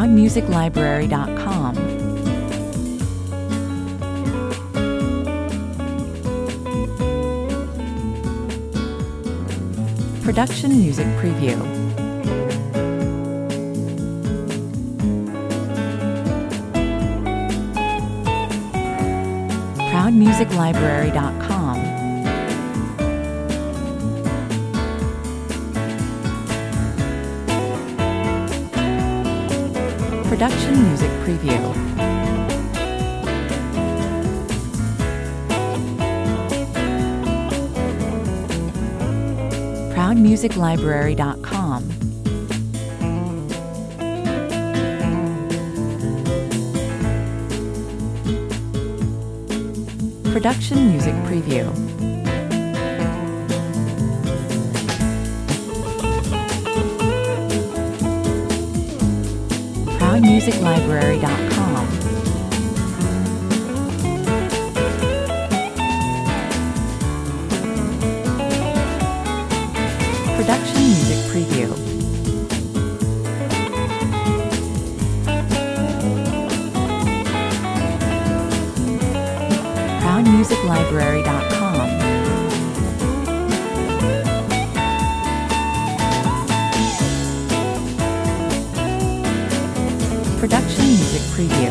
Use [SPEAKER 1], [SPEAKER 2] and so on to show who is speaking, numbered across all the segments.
[SPEAKER 1] ProudMusicLibrary.com. Production Music Preview. ProudMusicLibrary.com. Production Music Preview. ProudMusicLibrary.com. Production Music Preview. ProudMusicLibrary.com. Production Music Preview. ProudMusicLibrary.com. Production Music Preview.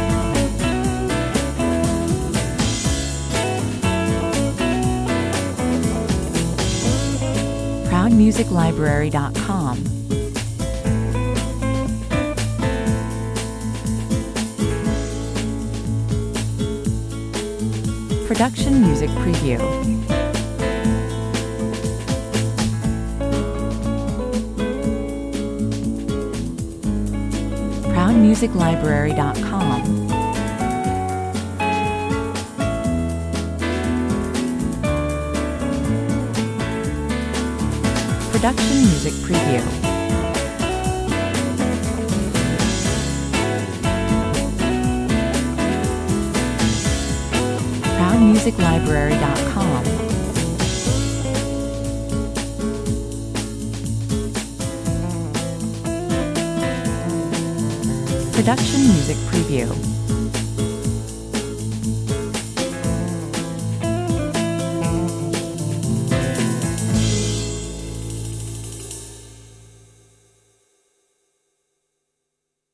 [SPEAKER 1] ProudMusicLibrary.com. Production Music Preview. ProudMusicLibrary.com. Production Music Preview. ProudMusicLibrary.com. Production Music Preview.